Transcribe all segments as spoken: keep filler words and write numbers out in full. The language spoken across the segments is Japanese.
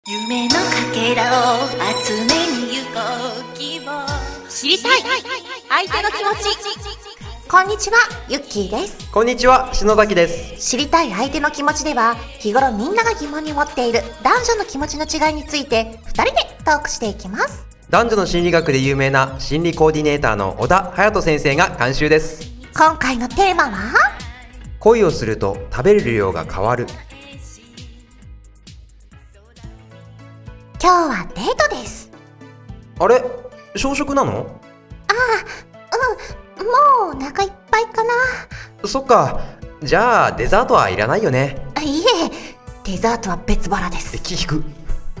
夢のかけらを集めに行こう希望知りたい相手の気持ち。 こんにちは、ゆっきーです。 こんにちは、篠崎です。 知りたい相手の気持ちでは、日頃みんなが疑問に持っている男女の気持ちの違いについてふたりでトークしていきます。 男女の心理学で有名な心理コーディネーターの小田隼人先生が監修です。 今回のテーマは、 恋をすると食べる量が変わる。 今日はデートです。 あれ、小食なの？ ああ、うん、もうお腹いっぱいかな。 そっか、じゃあデザートはいらないよね。 あ、いえ、デザートは別腹です。 気引く。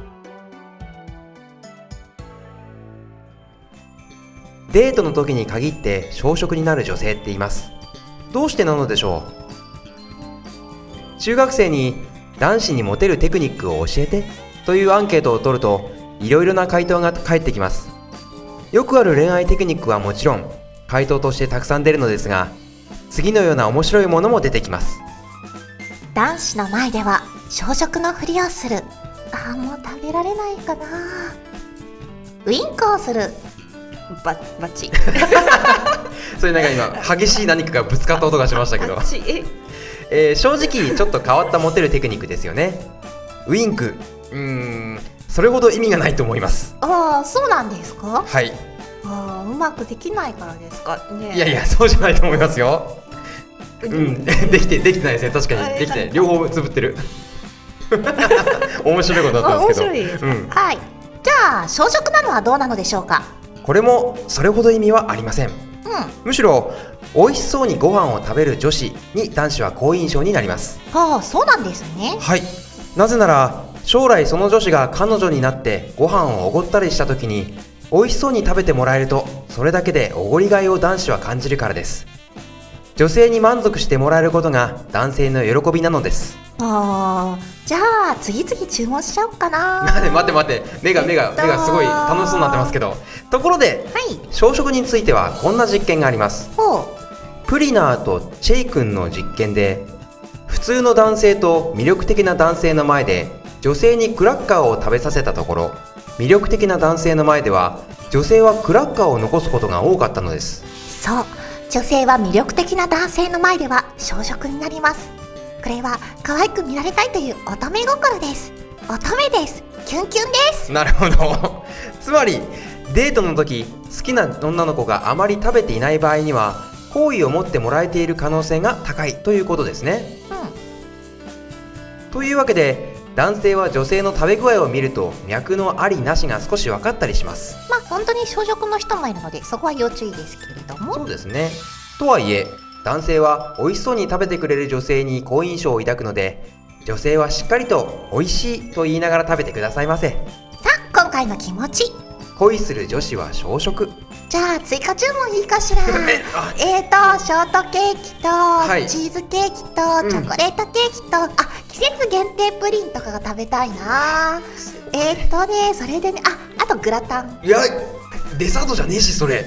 デートの時に限って小食になる女性っています。どうしてなのでしょう。中学生に男子にモテるテクニックを教えてというアンケートを取ると、いろいろな回答が返ってきます。よくある恋愛テクニックはもちろん回答としてたくさん出るのですが、次のような面白いものも出てきます。 男子の前では小食のふりをする。ああ、もう食べられないかな。ウインクをする。バッバチそれなんか今激しい何かがぶつかった音がしましたけどえー、正直ちょっと変わったモテるテクニックですよね。ウインク、うーん、それほど意味がないと思います。 ああ、そうなんですか？ はい。 ああ、うまくできないからですかね。 いやいや、そうじゃないと思いますよ。うん、できてできてないですね。確かにできてない。両方つぶってる面白いことだったんですけど。 面白いですか、 うん、 はい。じゃあ小食なのはどうなのでしょうか？ これもそれほど意味はありません。 うん、 むしろ美味しそうにご飯を食べる女子に男子は好印象になります。 はあ、そうなんですね。 はい。なぜなら将来その女子が彼女になってご飯をおごったりした時に美味しそうに食べてもらえると、それだけでおごりがいを男子は感じるからです。女性に満足してもらえることが男性の喜びなのです。 あー、じゃあ次々注文しちゃおうかな。 待って待って待って、目が目が目がすごい楽しそうになってますけど。ところで、 はい、 小食についてはこんな実験があります。 ほう。 プリナーとチェイ君の実験で、普通の男性と魅力的な男性の前で女性にクラッカーを食べさせたところ、魅力的な男性の前では女性はクラッカーを残すことが多かったのです。 そう、女性は魅力的な男性の前では小食になります。これは可愛く見られたいという乙女心です。乙女です。キュンキュンです。 なるほどつまりデートの時、好きな女の子があまり食べていない場合には好意を持ってもらえている可能性が高いということですね。 うん、 というわけで、男性は女性の食べ具合を見ると脈のありなしが少し分かったりします。 まあ本当に小食の人もいるので、そこは要注意ですけれども。 そうですね。とはいえ男性は美味しそうに食べてくれる女性に好印象を抱くので、女性はしっかりと美味しいと言いながら食べてくださいませ。 さあ、今回の気持ち。 恋する女子は小食。 じゃあ追加注文いいかしらえーとショートケーキと、はい、チーズケーキと、うん、チョコレートケーキと、あ、季節限定プリンとかが食べたいな。えーとね、それでね、あ、あとグラタン。 いや、デザートじゃねえしそれ。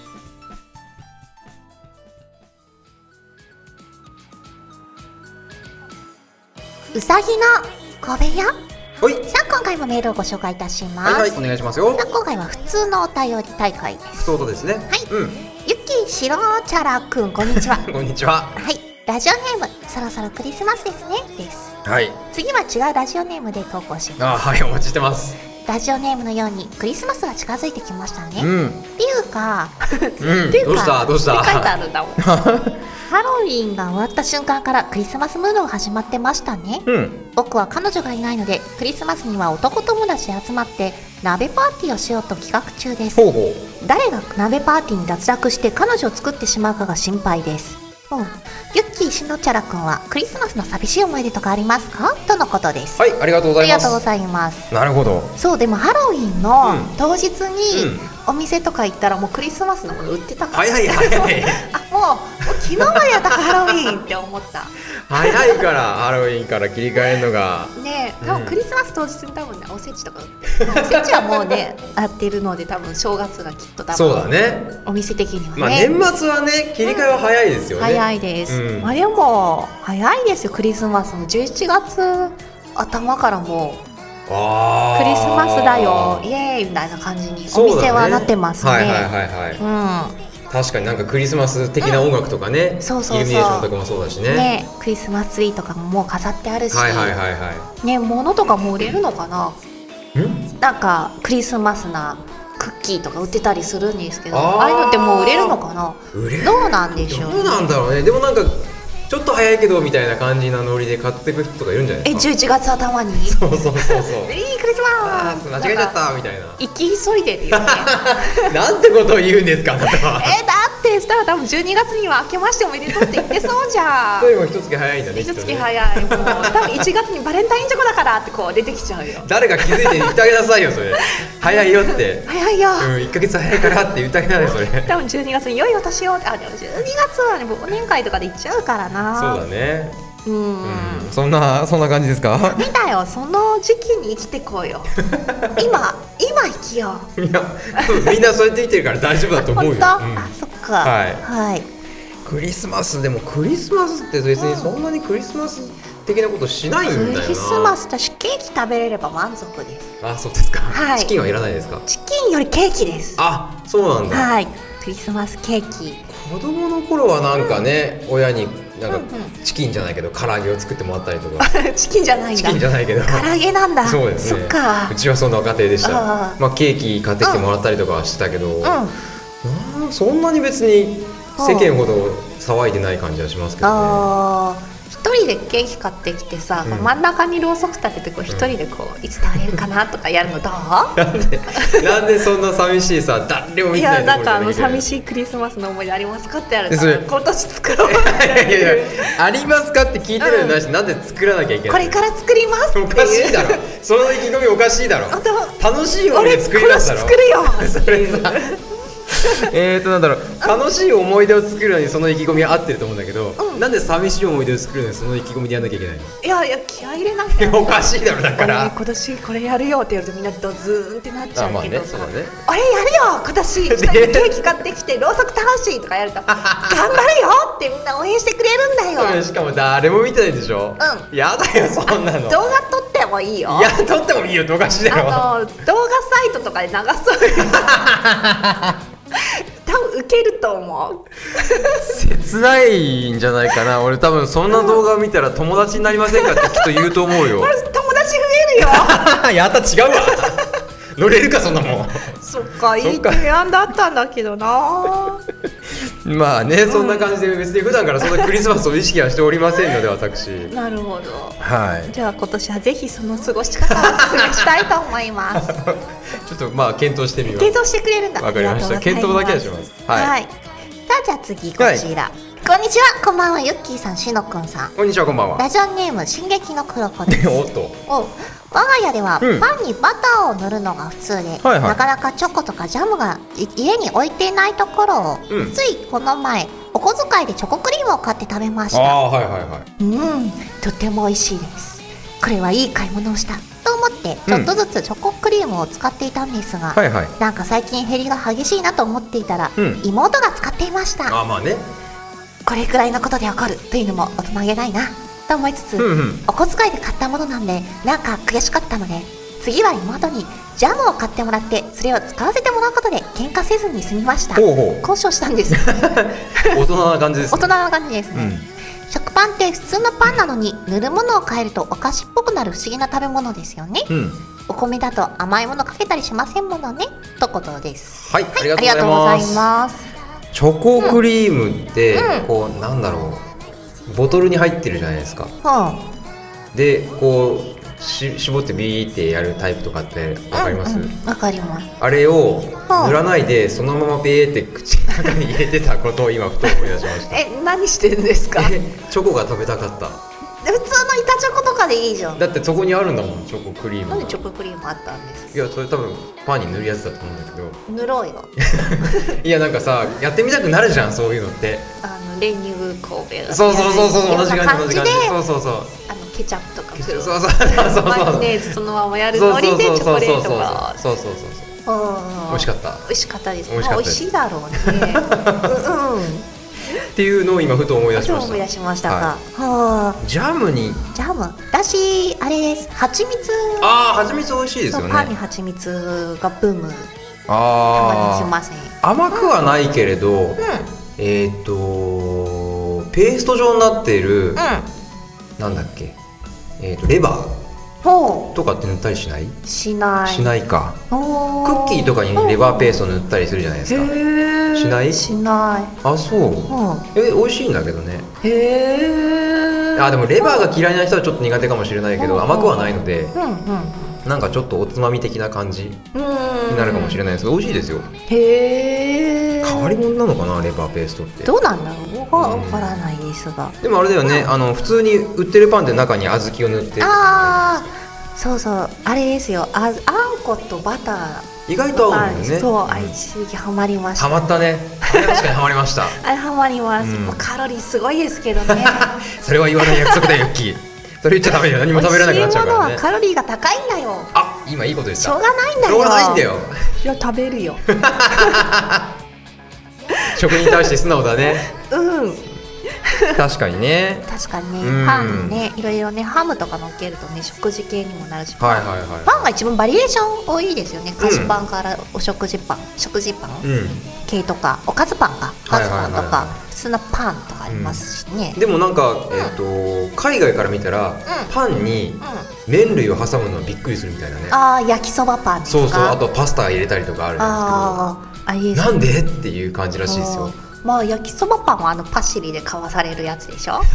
うさぎの小部屋。 はい。 さあ、今回もメールをご紹介いたします。 はい、はい、お願いしますよ。 さあ、今回は普通のお便り大会です。 そうですね。 はい。 うん。 ゆきしろちゃらくん、こんにちは。 こんにちは。 はい。ラジオネーム、そろそろクリスマスですね。です。 はい。 次は違うラジオネームで投稿します。 あ、はい、お待ちしてます。 ラジオネームのようにクリスマスが近づいてきましたね。 うん。 っていうか、 うん、どうしたどうしたって書いてあるんだもん。ハロウィーンが終わった瞬間からクリスマスムードが始まってましたね。 うん。 僕は彼女がいないので、クリスマスには男友達で集まって鍋パーティーをしようと企画中です。 ほうほう。 誰が鍋パーティーに脱落して彼女を作ってしまうかが心配です。うん、ユッキーしのちゃらくんはクリスマスの寂しい思い出とかありますか、とのことです。 はい、ありがとうございます。 ありがとうございます。 なるほど。 そう、でもハロウィンの当日うにんお店とか行ったらもうクリスマスのもの売ってたから、 早い早いあ、もう、もう昨日までやったかハロウィーンって思った早いからハロウィンから切り替えるのがねえ、多分クリスマス当日に多分ね、おせちとかおせちはもうねやってるので、多分正月がきっと多分そうだね、 お店的にはね、 まあ年末はね切り替えは早いですよね、 早いです、 うん、 まあでも早いですよ。クリスマスのじゅういちがつ頭からもうあクリスマスだよイエーイみたいな感じにお店はなってますね。 はいはいはいはい、うん、確かになんかクリスマス的な音楽とかね、 うん、そうそうそう、 イルミネーションとかもそうだしね。 ね、クリスマスツリーとかももう飾ってあるし、 はいはいはいはい。 ね、物とかも売れるのかな。 ん？ なんかクリスマスなクッキーとか売ってたりするんですけど、ああいうのってもう売れるのかな。 売れる？ どうなんでしょう、ね。 どうなんだろうね。でもなんかちょっと早いけどみたいな感じなノリで買ってく人とかいるんじゃないですか。 え、じゅういちがつ頭に。 そうそうそうそう。 いいクリスマス。 間違えちゃったみたいな。 行き急いでるよね。 なんてことを言うんですか、あなたは。 え、だってしたら多分じゅうにがつには明けましておめでとうって言ってそうじゃん。 それも一月早いんだね。 一月早い。もう多分いちがつにバレンタインチョコだからってこう出てきちゃうよ。 誰が気づいて言ってあげなさいよそれ。早いよって。 早いよ。 うん、いっかげつ早いからって言ってあげなさいそれ。 多分じゅうにがつに良いお年を。あ、でもじゅうにがつはね忘年会とかで行っちゃうからな。 そうだね。 うん、うん、 そんなそんな感じですか。 ダメだよ、その時期に生きてこうよ。今今生きよう。 いや、みんなそうやって生きてるから大丈夫だと思うよ。 本当、 うん、 あ、そっか。 はい、 はい。 クリスマスでもクリスマスって別にそんなにクリスマス的なことしないんだよな。 クリスマスだしケーキ食べれれば満足です。 あ、そうですか。 はい。 チキンはいらないですか。 チキンよりケーキです。 あ、そうなんだ。 はい。クリスマスケーキ。 子供の頃はなんかね、うん、親になんかチキンじゃないけど唐揚げを作ってもらったりとか。 チキンじゃないんだ。 チキンじゃないけど唐揚げなんだ。 そうですね。 そっか。 うちはそんな家庭でした。あ、まあケーキ買ってきてもらったりとかはしてたけど、うんうん、そんなに別に世間ほど騒いでない感じはしますけどね。あ、 一人でケーキ買ってきてさ、うん、真ん中にろうそく立ててこう一人でこういつ食べれるかなとかやるのどう？ なんでなんでそんな寂しいさ、誰も見てないところでできる。いや、 なんかあの寂しいクリスマスの思い出ありますかってやるから今年作ろう。いやいやいや、ありますかって聞いてるのなし、うん、なんで作らなきゃいけない。 これから作りますっていう。 おかしいだろ。その意気込みおかしいだろ。楽しい思い出作り出したろ。 俺今年作るよ。 それさ。えーとなんだろう、楽しい思い出を作るのにその意気込みは合ってると思うんだけど、うん、なんで寂しい思い出を作るのにその意気込みでやんなきゃいけないの。 いやいや、気合い入れなきゃ。 おかしいだろ。だから今年これやるよって言われてみんなドズーンってなっちゃうけど、あ、まあね、そうだね、あれやるよ今年ケーキ買ってきてろうそく倒しとかやると頑張るよってみんな応援してくれるんだよ。 しかも誰も見てないでしょ。うん、やだよそんなの。 動画撮ってもいいよ。 いや、撮ってもいいよ。おかしいだろ。 あの動画サイトとかで流そう。多分ウケると思う。 切ないんじゃないかな。俺多分そんな動画を見たら友達になりませんかってきっと言うと思うよ。 友達増えるよ。 やった、違うわ。乗れるかそんなもん。 そっか、いい提案だったんだけどな。 まあね、そんな感じで別に普段からそんなクリスマスを意識はしておりませんので私。 なるほど。 はい。 じゃあ今年はぜひその過ごし方をお勧めしたいと思います。 ちょっとまあ検討してみます。 検討してくれるんだ。 わかりました。検討だけはします。はい。はい、 さあじゃあ次こちら。はい、こんにちは、こんばんは、ゆっきーさん、しのくんさん。 こんにちは、こんばんは。 ラジオネーム進撃の黒子です。 おっと。 お我が家では、うん、パンにバターを塗るのが普通で、はいはい、なかなかチョコとかジャムが家に置いていないところを、うん、ついこの前お小遣いでチョコクリームを買って食べました。 あ、はいはいはい、 うん、とても美味しいです。これはいい買い物をしたと思ってちょっとずつチョコクリームを使っていたんですが、うん、はいはい、なんか最近減りが激しいなと思っていたら、うん、妹が使っていました。 あ、まあね、 これくらいのことで起こるというのも大人げないなと思いつつ、うんうん、お小遣いで買ったものなんでなんか悔しかったので、次は妹にジャムを買ってもらってそれを使わせてもらうことで喧嘩せずに済みました。 ほうほう、 交渉したんです。 大人な感じですね。 大人な感じですね、うん、食パンって普通のパンなのに塗るものを変えるとお菓子っぽくなる不思議な食べ物ですよね、うん、お米だと甘いものかけたりしませんものねとことです。 はい、はい、ありがとうございます。 チョコクリームって、うん、こうなんだろう、ボトルに入ってるじゃないですか、うん、でこうし絞ってビーってやるタイプとかってわかります？わ、 うんうん、かります。 あれを塗らないでそのままビーって口の中に入れてたことを今ふと思い出しました。 え、何してるんですか？ チョコが食べたかった。 普通の板チョコとかでいいじゃん。 だってそこにあるんだもん、チョコクリーム。 なんでチョコクリームあったんですか？ いや、それ多分パンに塗るやつだと思うんだけど。 塗ろうよ。 いや、なんかさ、やってみたくなるじゃん、そういうのって。 あの練乳神戸。 そうそうそうそう、同じ感じ同じ感じ。そうそうそう。 あのケチャップとかそうそうそうそう、 マヨネーズそのままやるのりでチョコレートが。 そうそうそうそう。美味しかった。 美味しかったです。美味しいだろうね。うん。 っていうのを今ふと思い出しました。 思い出しましたか。 ははあ。 ジャムにジャム。私あれです。蜂蜜。 ああ、蜂蜜美味しいですよね。 パンに蜂蜜がブーム。 あたまにしますね。 甘くはないけれど、 うん。 えっ、ー、とペースト状になっている、 うん。 なんだっけ、えー、とレバーほとかって塗ったりしない？ う。しない。 しないか。クおッキーとかにレバーペースト塗ったりするじゃないですか。 へしない？ しない。 あ、そう。 うん。 え、美味しいんだけどね。 へえ。 あ、でもレバーが嫌いな人はちょっと苦手かもしれないけど、 うん甘くはないので、 うんうん。 なんかちょっとおつまみ的な感じにうん。 なるかもしれないですけど、美味しいですよ。 へえ。 変わり者なのかな、レバーペーストって。 どうなんだろう。わからないですが。 でもあれだよね、あの普通に売ってるパンで中に小豆を塗ってる。 ああ、そうそうあれですよ。あ、あんことバター。 意外と合うんだよね。 そう、あれ一時期ハマりました。 ハマったね。あれ確かにハマりました。 あれハマります。 うんもうカロリーすごいですけどね。 それは言わない約束だよ、ユッキー。それ言っちゃダメだよ。何も食べれなくなっちゃうからね美味しいものは。カロリーが高いんだよ。 あ、今いいこと言った。 しょうがないんだよ。 しょうがないんだよ。 いや食べるよ。 食に対して素直だね。 うん。 確かにね。 確かにうんね、パンね、いろいろね、ハムとか乗っけるとね、食事系にもなるし、 はいはいはパンが一番バリエーション多いですよね。菓子パンからお食事パン、食事パンい。うん。 系とか、おかずパンか、おかずパンとはいはいはいはか、普通のパンとかありますしね。 でもなんか、えっ、と海外から見たら、パンにうん。 麺類を挟むのはびっくりするみたいなね。 ああ、焼きそばパンですか。 そうそう。あとパスタ入れたりとかあるんですああ、あいいけど、 ですね。 なんでっていう感じらしいですよ。 まあ焼きそばパンはあのパシリで買わされるやつでしょ。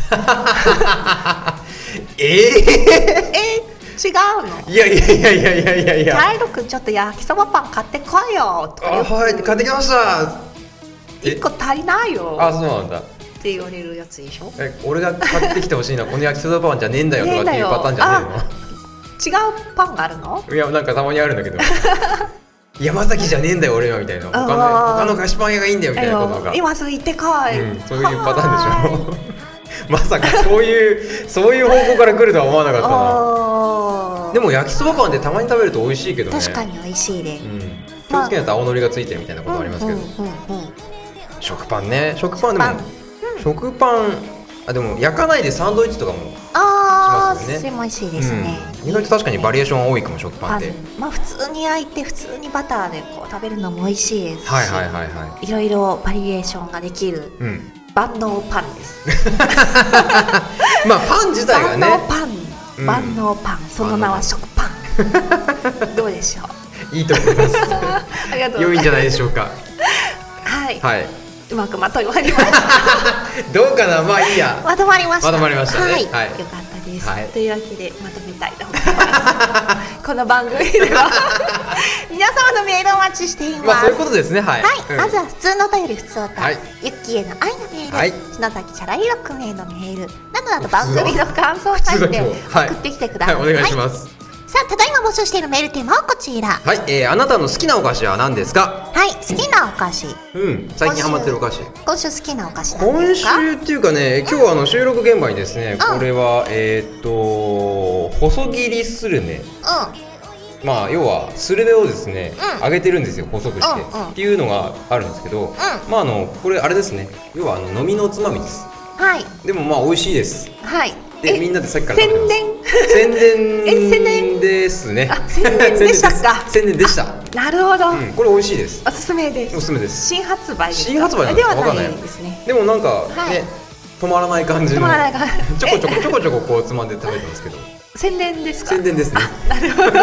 えええ違うの？ ー、いやいやいやいやいやいやいや。 チャイロくんちょっと焼きそばパン買ってこいよとかあ、 言ってはい、買ってきました。 一個足りないよあ、そうなんだ。 って言われるやつでしょ。 え、俺が買ってきてほしいのはこの焼きそばパンじゃねえんだよとかっていうパターンじゃね違うパンがあるの？ えの？いや、なんかたまにあるんだけど。山崎じゃねえんだよ俺はみたいな。他のあー他の菓子パン屋がいいんだよみたいなことが。 今すぐ行ってこい、 うん、そういうパターンでしょ。まさかそういうそういう方向から来るとは思わなかったな。 あーでも焼きそばパンってたまに食べると美味しいけどね。 確かに美味しいで、 うん、気をつけないと青のりがついてるみたいなことありますけど、 うんうんうんうん、 食パンね。食パンでも食パン食パン、あ、でも焼かないでサンドイッチとかも、 ああ、 しますよねそれも美味しいですね、 うん、意外と確かにバリエーションは多いかも、食パンって。 まあ普通に焼いて普通にバターでこう食べるのも美味しいですし、 はいはいはいはいろいろバリエーションができるい、うん、 万能パンですまあパン自体がね、 万能パン、 うん万能パン、その名は食パンどうでしょう。 いいと思いますありがとうございます。 良いんじゃないでしょうか。 はい、 はい、 うまくまとまりましたどうかな、まあいいや。 まとまりました。 まとまりましたねはい、 はいよかったです、 はいというわけでまとめたいと思いますこの番組では皆様のメールをお待ちしています。 まあそういうことですね。はい、 はい、 うんまずは普通のお便り、普通お便り、 はいユッキーへの愛のメール、 はい篠崎チャラリロくんへのメールなどなど番組の感想を書いてはい送ってきてください。 はい、お願いします。 さあ、ただいま募集しているメールテーマはこちら。 はい、えー、あなたの好きなお菓子は何ですか？ はい、好きなお菓子、 うん、最近ハマってるお菓子。 今週好きなお菓子なん今ですか？ 週っていうかね、今日はあの収録現場にですね、 うんこれはえーっと細切りスルメ、 うまあ要はスルメをですね、 うん揚げてるんですよ、細くして、 うんうんっていうのがあるんですけど、まああのこれあれですね、要はあの飲みのおつまみです。 ん、はいでもまあ美味しいです。 はい。 で、みんなでさっきから食べてます。 宣伝宣伝え宣伝ですね。 あ宣伝でしたか宣伝でした。 なるほど、 うん、これ美味しいです。 おすすめです。 おすすめです。 新発売ですか？ 新発売なんではですか？わかんないないですね。 でもなんかはいね、止まらない感じの止まらない感じちょこちょこちょこちょここうつまんで食べてますけど、 宣伝ですか？ 宣伝ですね。 なるほど。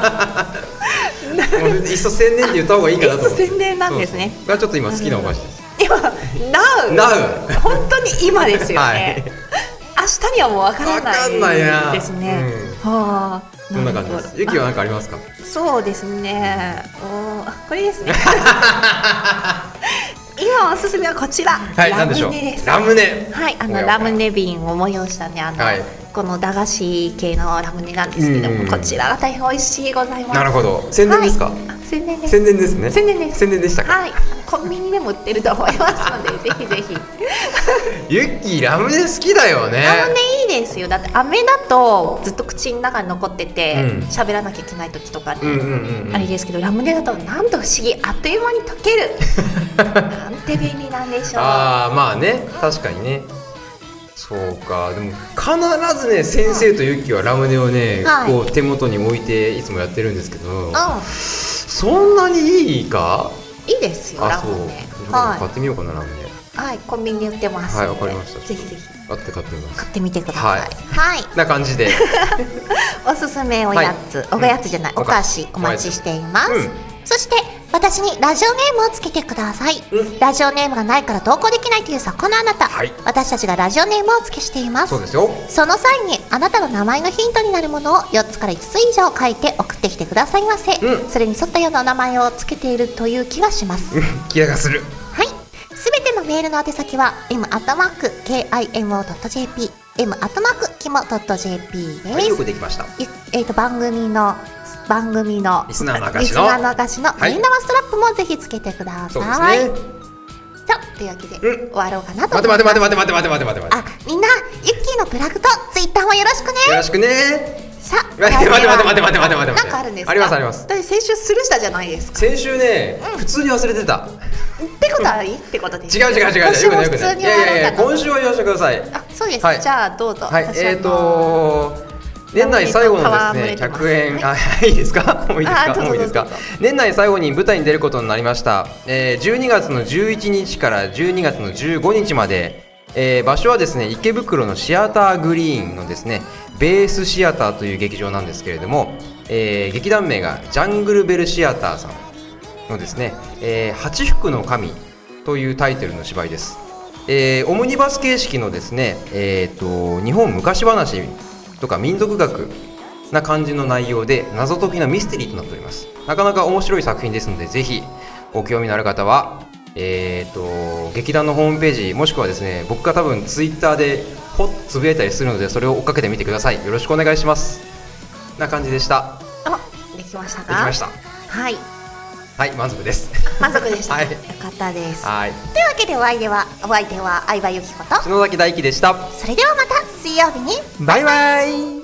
もういっそ宣伝って言った方がいいかなと思って。 いっそ宣伝なんですね。 そうがちょっと今好きなお菓子です。 今、now Now 本当に今ですよはね。 い。 明日にはもうわからわかんないなないですね。はあ、 こんな感じです。ゆきは何かありますか？ そうですね。おー、これですね。今おすすめはこちら。 はい、なんでしょうラムネです。 ラムネ。 はい、あのおやおやラムネ瓶を催したね、あの、 はいこの駄菓子系のラムネなんですけども、こちらが大変美味しいございます。 なるほど。宣伝ですか？はい、 宣伝です。 宣伝ですね。 宣伝です。 宣伝でしたか？ はい。コンビニでも売ってると思いますのでぜひぜひ。 ユッキーラムネ好きだよね。 ラムネいいですよ。だって飴だとずっと口の中に残ってて喋、うん、らなきゃいけない時とかに、うんうんうんうん、あれですけど、ラムネだとなんと不思議、あっという間に溶ける。なんて便利なんでしょう。 ああ、まあね、確かにね。そうか。でも必ずね、先生とユッキーはラムネをね、はい、こう手元に置いていつもやってるんですけど、うん、そんなにいいか？いいですよ、ラムネ。 はい、買ってみようかな、ラムネ。 はい、コンビニで売ってます。 はい、わかりました。 ぜひぜひ。 あって買ってみます。 買ってみてください。 はい。 はい、 な感じで。 おすすめおやつ、はい、おやつじゃない、うん、お菓子お待ちしています。うん、そして私にラジオネームをつけてください。うん、ラジオネームがないから投稿できないというそこのあなた、はい、私たちがラジオネームをお付けしています。 そうですよ。 その際にあなたの名前のヒントになるものをよっつからいつつ以上書いて送ってきてくださいませ。うん、それに沿ったような名前をつけているという気がします。 気がする。 はい。すべてのメールの宛先は エム アットマーク ケーアイエムオー ドット ジェーピー エム アットマーク キモ ドット ジェーピー です。 はい、よくできました。 えーと番組の番組のリスナーの証のリスナーの証のメイン生ストラップもぜひつけてください。そうですね。さあ、というわけで、うん、終わろうかなと思います。 待て待て待て待て待て待て待て待て。 あ、みんなユッキーのプラグとツイッターもよろしくね。 よろしくね。 さあ、 待て待て待て待て待て待て待て。 なんかあるんですか？ ありますあります。 だって先週スルーしたじゃないですか。 先週ね、うん、普通に忘れてた。 ってことはいいってことです。 違う違う違う違う。 今週も普通に終わるんだ。いやいや今週は言わせてください。 あ、そうです。はい、じゃあどうぞ。 はい。えっと年内最後のですねひゃくえん、あ、いいですか？もういいですか？もういいですか？年内最後に舞台に出ることになりました。えー、じゅうにがつのじゅういちにちからじゅうにがつのじゅうごにちまで、えー、場所はですね池袋のシアターグリーンのですねベースシアターという劇場なんですけれども、えー、劇団名がジャングルベルシアターさんのですね、えー、八福の神というタイトルの芝居です。えー、オムニバス形式のですね、えー、と日本昔話とか民族学な感じの内容で謎解きのミステリーとなっております。なかなか面白い作品ですので、ぜひご興味のある方は、えー、と劇団のホームページもしくはですね僕が多分ツイッターでほっつぶやいたりするので、それを追っかけてみてください。よろしくお願いします。な感じでした。 あ、できましたか？ できました。 はいはい、満足です。 満足でした。はい、よかったです。はい。というわけでお相手はお相手は相葉由紀子と篠崎大輝でした。 それではまた水曜日にバイバイ。